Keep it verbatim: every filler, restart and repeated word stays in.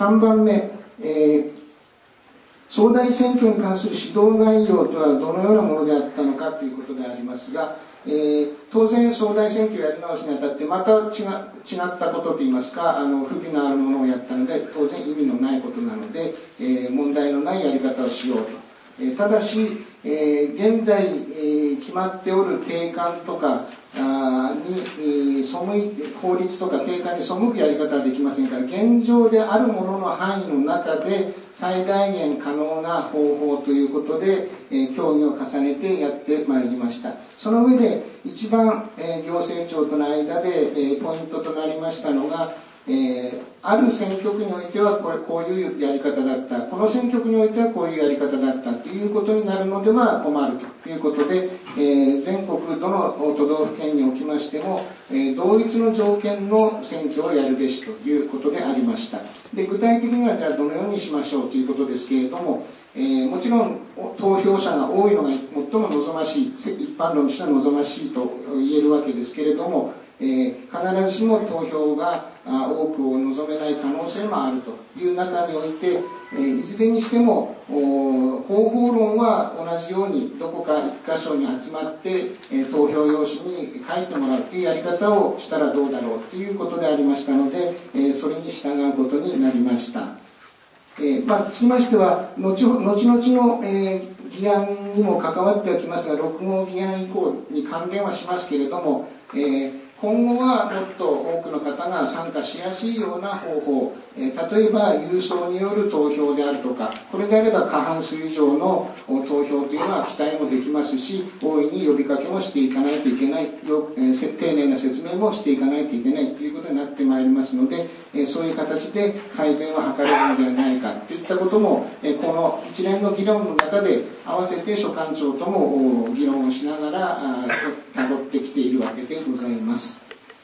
さんばんめ、えー、総代選挙に関する指導内容とはどのようなものであったのかということでありますが、えー、当然総代選挙をやり直しにあたってまた違、違ったことといいますか、あの不備のあるものをやったので当然意味のないことなので、えー、問題のないやり方をしようと。えー、ただし、えー、現在、えー、決まっておる定款とかあに、えー、背いて法律とか定款に背くやり方はできませんから、現状であるものの範囲の中で最大限可能な方法ということで、えー、協議を重ねてやってまいりました。その上で一番、えー、行政庁との間で、えー、ポイントとなりましたのが、えー、ある選挙区においてはこれこういうやり方だった、この選挙区においてはこういうやり方だったということになるのでは困るということで、えー、全国どの都道府県におきましても、えー、同一の条件の選挙をやるべしということでありました。で、具体的にはじゃあどのようにしましょうということですけれども、えー、もちろん投票者が多いのが最も望ましい、一般論としては望ましいと言えるわけですけれども、えー、必ずしも投票が多くを望めない可能性もあるという中において、えー、いずれにしても方法論は同じようにどこか一箇所に集まって、えー、投票用紙に書いてもらうというやり方をしたらどうだろうということでありましたので、えー、それに従うことになりました。えーまあ、つきましては後々の、えー、議案にも関わってはきますが、ろく号議案以降に関連はしますけれども、えー今後はもっと多くの方が参加しやすいような方法、えー、例えば郵送による投票であるとか、これであれば過半数以上の投票というのは期待もできますし、大いに呼びかけもしていかないといけない、よ、えー、丁寧な説明もしていかないといけないということになってまいりますので、えー、そういう形で改善を図れるのではないかといったことも、えー、この一連の議論の中で合わせて所管庁とも議論をしながらたどってきているわけでございます。